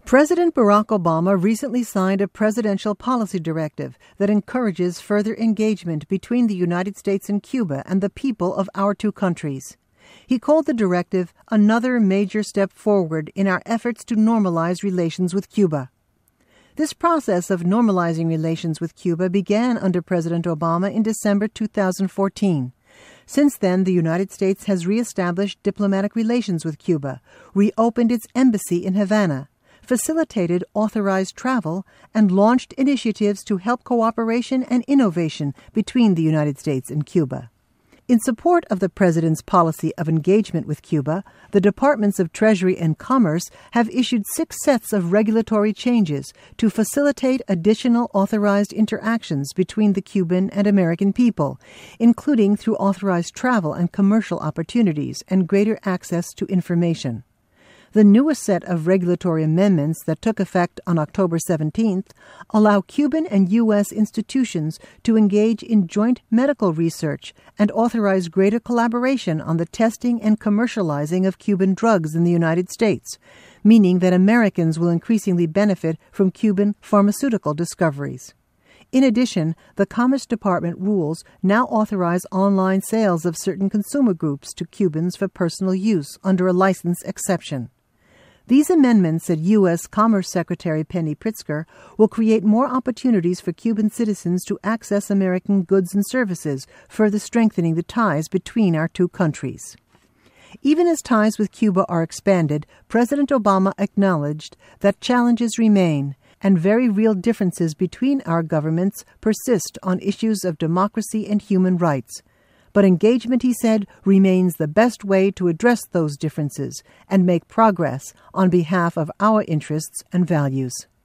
President Barack Obama recently signed a presidential policy directive that encourages further engagement between the United States and Cuba and the people of our two countries. He called the directive another major step forward in our efforts to normalize relations with Cuba. This process of normalizing relations with Cuba began under President Obama in December 2014. Since then, the United States has reestablished diplomatic relations with Cuba, reopened its embassy in Havana, facilitated authorized travel, and launched initiatives to help cooperation and innovation between the United States and Cuba. In support of the President's policy of engagement with Cuba, the Departments of Treasury and Commerce have issued 6 sets of regulatory changes to facilitate additional authorized interactions between the Cuban and American people, including through authorized travel and commercial opportunities and greater access to information. The newest set of regulatory amendments that took effect on October 17th allow Cuban and U.S. institutions to engage in joint medical research and authorize greater collaboration on the testing and commercializing of Cuban drugs in the United States, meaning that Americans will increasingly benefit from Cuban pharmaceutical discoveries. In addition, the Commerce Department rules now authorize online sales of certain consumer groups to Cubans for personal use under a license exception. These amendments, said U.S. Commerce Secretary Penny Pritzker, will create more opportunities for Cuban citizens to access American goods and services, further strengthening the ties between our two countries. Even as ties with Cuba are expanded, President Obama acknowledged that challenges remain, and very real differences between our governments persist on issues of democracy and human rights. But engagement, he said, remains the best way to address those differences and make progress on behalf of our interests and values.